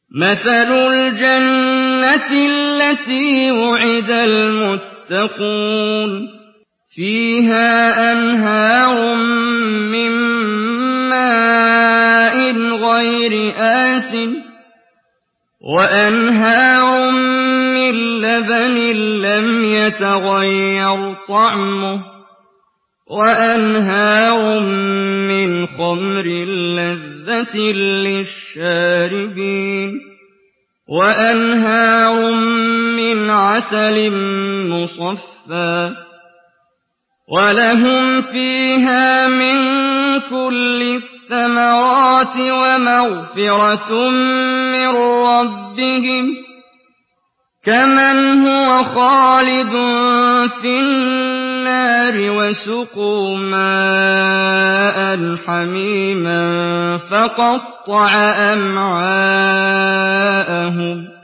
مَثَلُ الْجَنَّةِ الَّتِي وُعِدَ الْمُتَّقُونَ فِيهَا أَنْهَارٌ مِّن مَّاءٍ غَيْرِ آسِنٍ وَأَنْهَارٌ مِّن لَّبَنٍ لَّمْ يَتَغَيَّرْ طَعْمُهُ وَأَنْهَارٌ مِّنْ خَمْرٍ لَّذَّةٍ لِّلشَّارِبِينَ وَأَنْهَارٌ مِّنْ عَسَلٍ مُّصَفًّى وَلَهُمْ فِيهَا مِن كُلِّ الثَّمَرَاتِ وَمَغْفِرَةٌ مِّن رَّبِّهِمْ كَمَنْ هُوَ خَالِدٌ فِي النَّارِ وَسُقُوا مَاءً حَمِيمًا فَقَطَّعَ أَمْعَاءَهُمْ